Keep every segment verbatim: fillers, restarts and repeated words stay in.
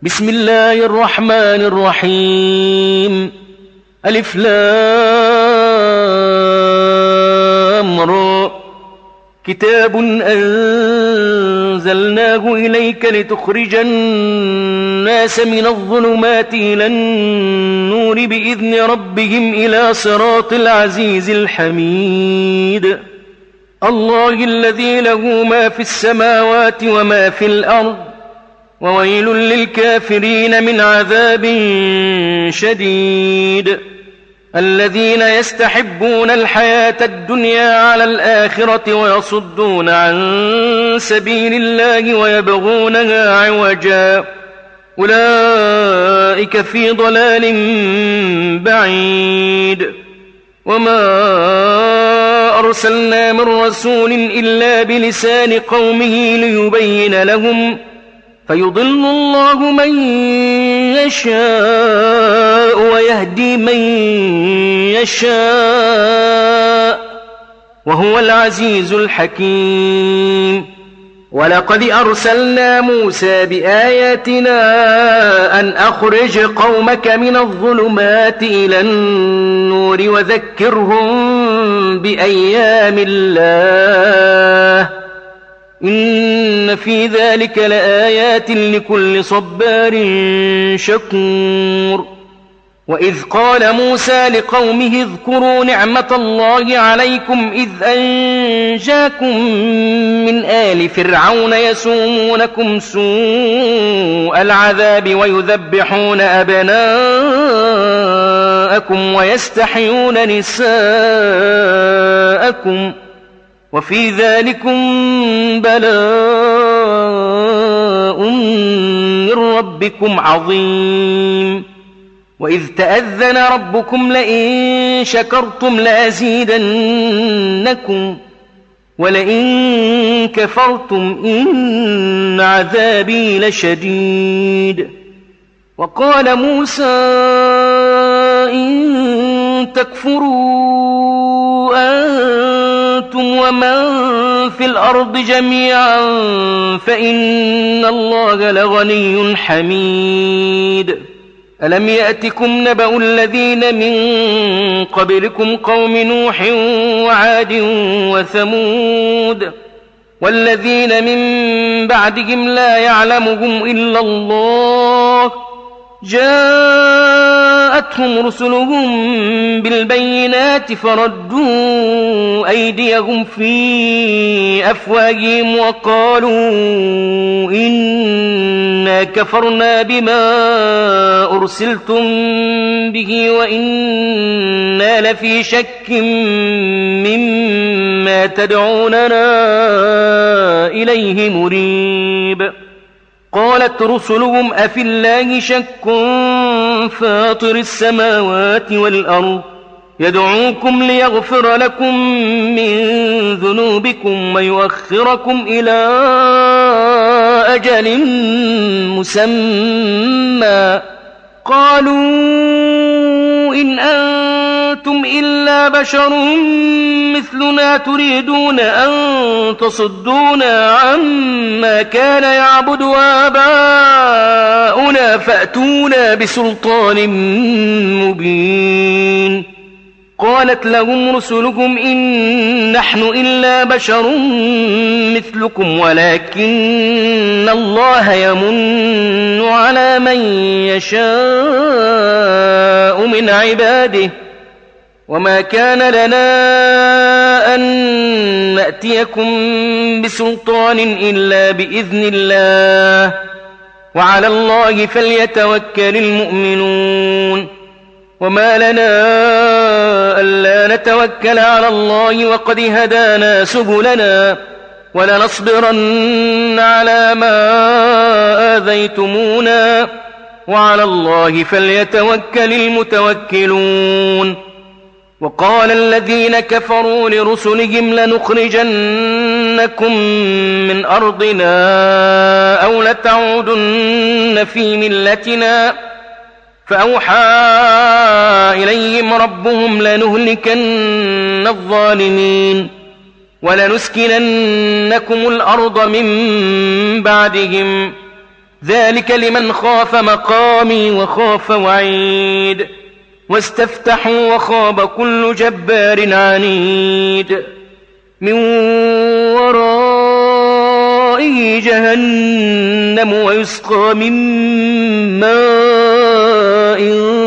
بسم الله الرحمن الرحيم. ألف لام را. كتاب أنزلناه إليك لتخرج الناس من الظلمات إلى النور بإذن ربهم إلى صراط العزيز الحميد. الله الذي له ما في السماوات وما في الأرض، وويل للكافرين من عذاب شديد. الذين يستحبون الحياة الدنيا على الآخرة ويصدون عن سبيل الله ويبغونها عوجا، أولئك في ضلال بعيد. وما أرسلنا من رسول إلا بلسان قومه ليبين لهم، فيضل الله من يشاء ويهدي من يشاء، وهو العزيز الحكيم. ولقد أرسلنا موسى بآياتنا أن أخرج قومك من الظلمات إلى النور وذكرهم بأيام الله، إن في ذلك لآيات لكل صبار شكور. وإذ قال موسى لقومه اذكروا نعمة الله عليكم إذ أنجاكم من آل فرعون يسومونكم سوء العذاب ويذبحون أبناءكم ويستحيون نساءكم، وفي ذلكم بلاء من ربكم عظيم. وإذ تأذن ربكم لئن شكرتم لأزيدنكم ولئن كفرتم إن عذابي لشديد. وقال موسى إن تكفروا أنتم ومن في الأرض جميعا فإن الله لغني حميد. ألم يأتكم نبأ الذين من قبلكم قوم نوح وعاد وثمود والذين من بعدهم لا يعلمهم إلا الله، جاءتهم رسلهم بالبينات فردوا أيديهم في أفواههم وقالوا إنا كفرنا بما أرسلتم به وإنا لفي شك مما تدعوننا إليه مريب. قالت رسلهم أفي الله شك فاطر السماوات والأرض يدعوكم ليغفر لكم من ذنوبكم ويؤخركم إلى أجل مسمى، قالوا إن أنتم إلا بشر مثلنا تريدون أن تصدونا عما كان يعبد آباؤنا فأتونا بسلطان مبين. قالت لهم رسلهم إن نحن إلا بشر مثلكم ولكن الله يمن على من يشاء من عباده، وما كان لنا أن نأتيكم بسلطان إلا بإذن الله، وعلى الله فليتوكل المؤمنون. وما لنا ألا نتوكل على الله وقد هدانا سبلنا ولنصبرن على ما آذيتمونا وعلى الله فليتوكل المتوكلون. وقال الذين كفروا لرسلهم لنخرجنكم من أرضنا أو لتعودن في ملتنا، فأوحى إليهم ربهم لنهلكن الظالمين ولنسكننكم الأرض من بعدهم، ذلك لمن خاف مقامي وخاف وعيد واستفتحوا وخاب كل جبار عنيد من ورائه جهنم ويسقى من ماء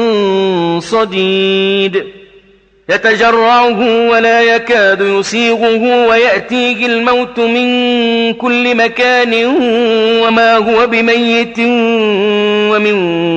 صديد يتجرعه ولا يكاد يسيغه ويأتيه الموت من كل مكان وما هو بميت ومن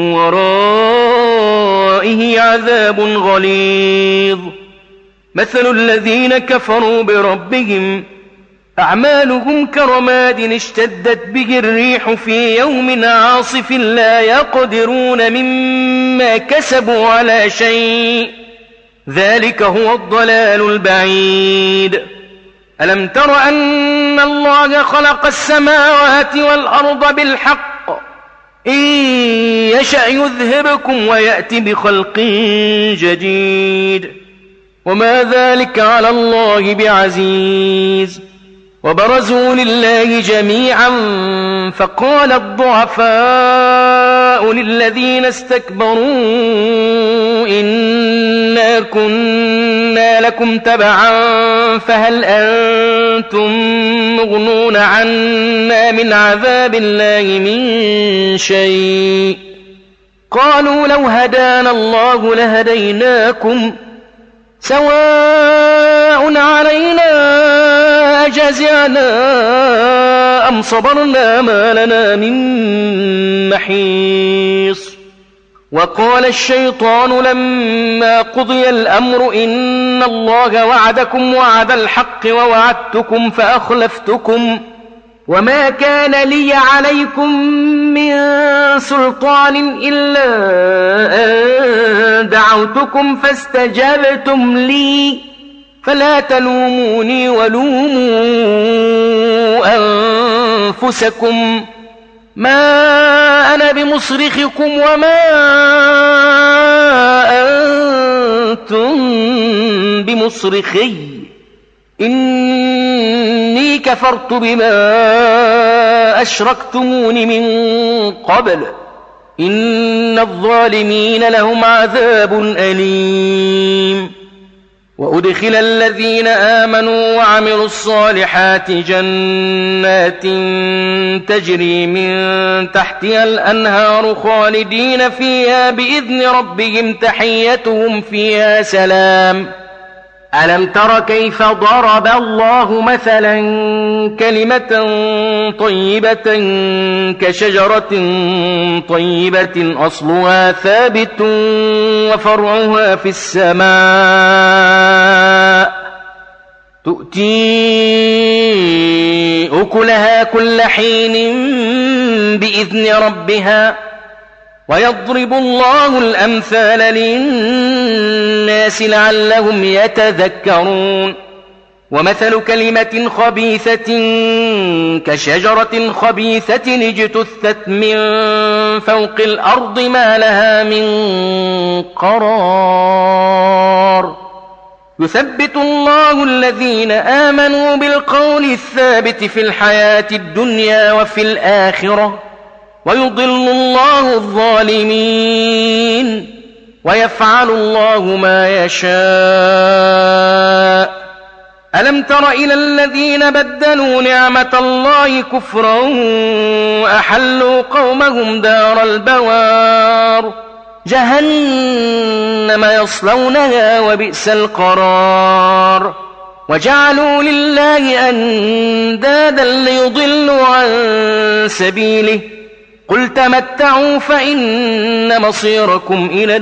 ورائه عذاب غليظ مثل الذين كفروا بربهم أعمالهم كرماد اشتدت به الريح في يوم عاصف لا يقدرون مما كسبوا على شيء ذلك هو الضلال البعيد ألم تر أن الله خلق السماوات والأرض بالحق إن يشأ يذهبكم ويأتي بخلق جديد وما ذلك على الله بعزيز وبرزوا لله جميعا فقال الضعفاء للذين استكبروا إنا كنا لكم تبعا فهل أنتم مغنون عنا من عذاب الله من شيء قالوا لو هدانا الله لهديناكم سواء علينا أجزعنا أم صبرنا ما لنا من محيص وقال الشيطان لما قضي الأمر إن الله وعدكم وعد الحق ووعدتكم فأخلفتكم وما كان لي عليكم من سلطان إلا أن دعوتكم فاستجبتم لي فلا تلوموني ولوموا أنفسكم ما أنا بمصرخكم وما أنتم بمصرخي إني كفرت بما أشركتمون من قبل إن الظالمين لهم عذاب أليم وأدخل الذين آمنوا وعملوا الصالحات جنات تجري من تحتها الأنهار خالدين فيها بإذن ربهم تحيتهم فيها سلام ألم تر كيف ضرب الله مثلا كلمة طيبة كشجرة طيبة أصلها ثابت وفرعها في السماء تؤتي أكلها كل حين بإذن ربها ويضرب الله الأمثال للناس لعلهم يتذكرون ومثل كلمة خبيثة كشجرة خبيثة اجتثت من فوق الأرض ما لها من قرار يثبت الله الذين آمنوا بالقول الثابت في الحياة الدنيا وفي الآخرة ويضل الله الظالمين ويفعل الله ما يشاء ألم تر إلى الذين بدلوا نعمة الله كفرا وأحلوا قومهم دار البوار جهنم يصلونها وبئس القرار وجعلوا لله أندادا ليضلوا عن سبيله قل تمتعوا فإن مصيركم إلى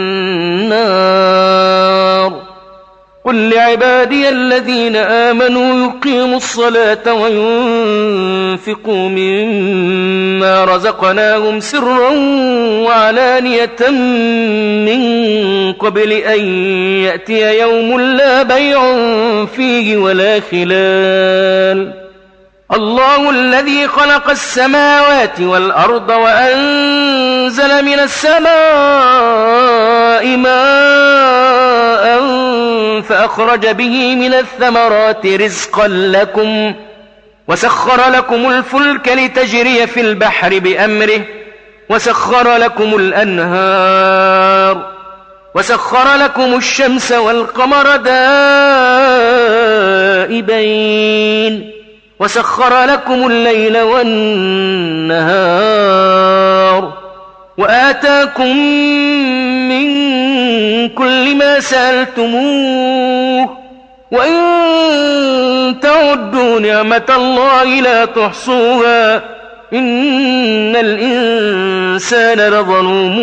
النار قل لعبادي الذين آمنوا يقيموا الصلاة وينفقوا مما رزقناهم سرا وعلانية من قبل أن يأتي يوم لا بيع فيه ولا خلال الله الذي خلق السماوات والأرض وأنزل من السماء ماء فأخرج به من الثمرات رزقا لكم وسخر لكم الفلك لتجري في البحر بأمره وسخر لكم الأنهار وسخر لكم الشمس والقمر دائبين وسخر لكم الليل والنهار وآتاكم من كل ما سألتموه وإن تعدوا نعمة الله لا تحصوها إن الإنسان لظلوم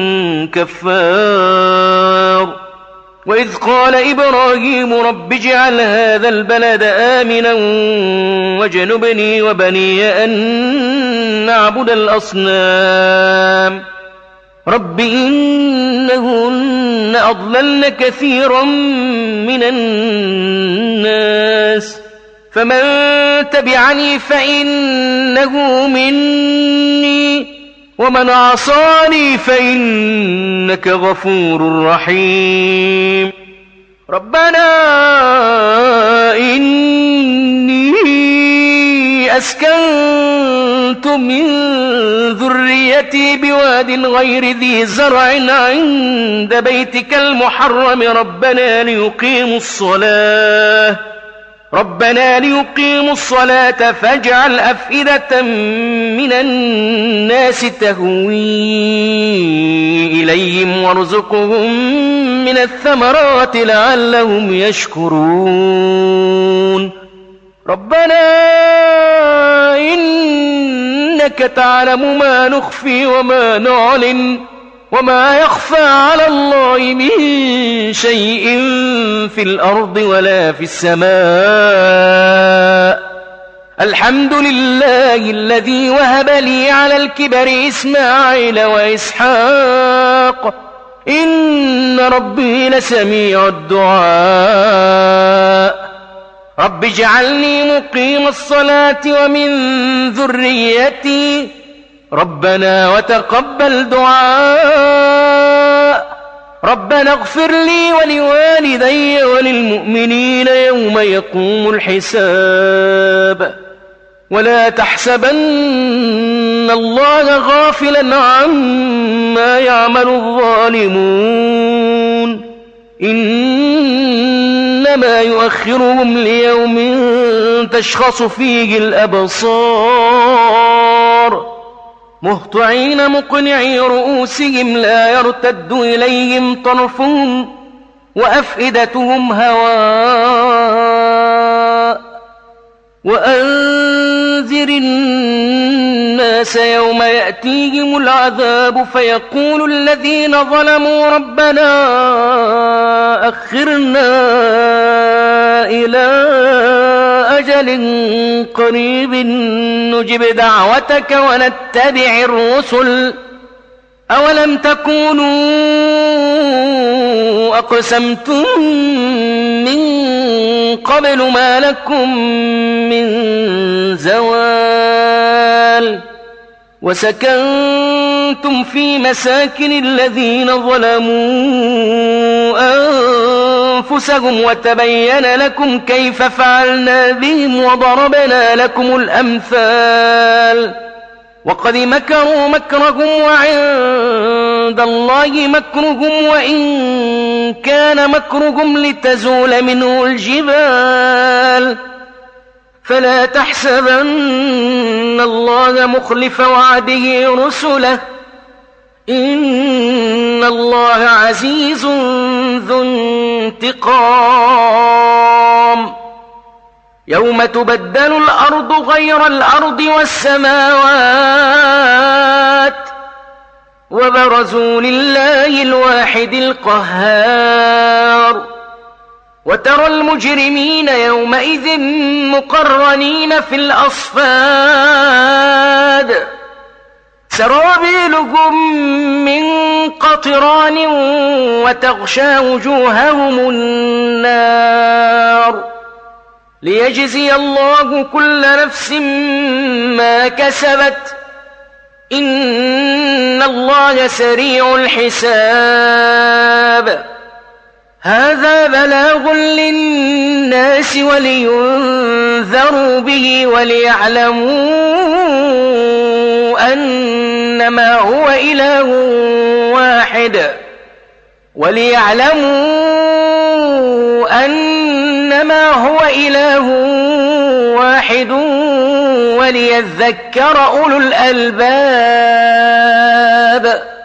كفار وإذ قال إبراهيم رب اجعل هذا البلد آمنا واجنبني وبني أن نعبد الأصنام رب إنهن أضللن كثيرا من الناس فمن تبعني فإنه مني ومن عصاني فإنك غفور رحيم ربنا إني أسكنت من ذريتي بواد غير ذي زرع عند بيتك المحرم ربنا ليقيموا الصلاة ربنا ليقيموا الصلاة فاجعل أفئدة من الناس تهوي إليهم وارزقهم من الثمرات لعلهم يشكرون ربنا إنك تعلم ما نخفي وما نعلن وما يخفى على الله من شيء في الأرض ولا في السماء الحمد لله الذي وهب لي على الكبر إسماعيل وإسحاق إن ربي لسميع الدعاء رب اجعلني مقيم الصلاة ومن ذريتي ربنا وتقبل دعاء ربنا اغفر لي ولوالدي وللمؤمنين يوم يقوم الحساب ولا تحسبن الله غافلا عما يعمل الظالمون إنما يؤخرهم ليوم تشخص فيه الأبصار مهطعين مقنعي رؤوسهم لا يرتد إليهم طرفهم وأفئدتهم هواء وأنذر الناس يوم يأتيهم العذاب فيقول الذين ظلموا ربنا أخرنا إلى أجل قريب نجب دعوتك ونتبع الرسل أولم تكونوا أقسمتم من قبل ما لكم من زوال وسكنتم في مساكن الذين ظلموا أنفسهم وتبين لكم كيف فعلنا بهم وضربنا لكم الأمثال وقد مكروا مكرهم وعند الله مكرهم وإن كان مكرهم لتزول منه الجبال فلا تحسبن الله مخلف وعده رسله إن الله عزيز ذو انتقام يوم تبدل الأرض غير الأرض والسماوات وبرزوا لله الواحد القهار وترى المجرمين يومئذ مقرنين في الأصفاد سرابيلهم من قطران وتغشى وجوههم النار ليجزي الله كل نفس ما كسبت إن الله سريع الحساب هذا بلاغ للناس ولينذروا به وليعلموا أنما هو إله واحد وليعلموا أنما هو إله واحد وليذكر أولو الألباب